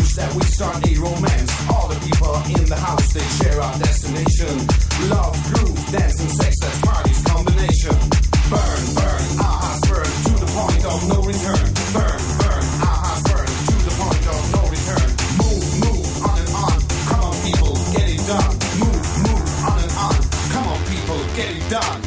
wish that we start a romance. All the people in the house, they share our destination. Love, groove, dance and sex, that's party's combination. Burn, burn, our hearts burn to the point of no return. Burn, burn, our hearts burn to the point of no return. Move, move, on and on. Come on people, get it done. Move, move, on and on. Come on people, get it done.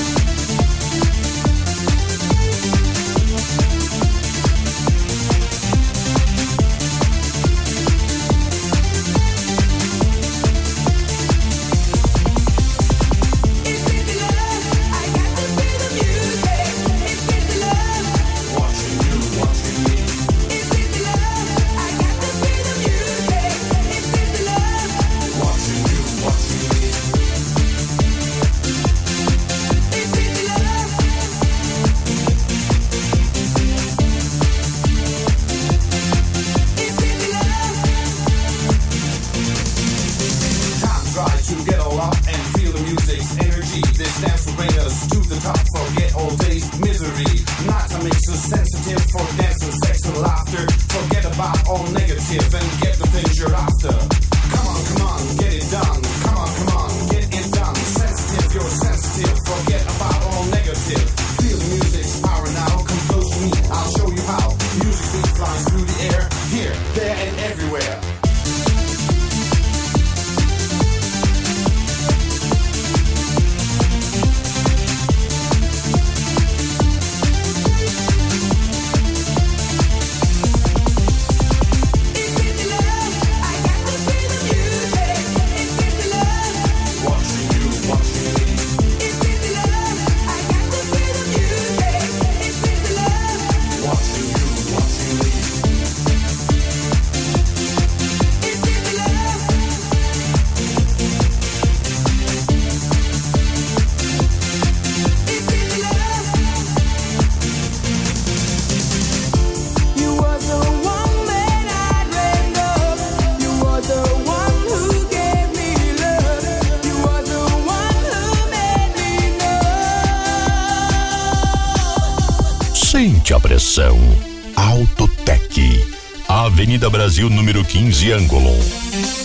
Sente a pressão. Autotec. Avenida Brasil, número 15, Ângulo.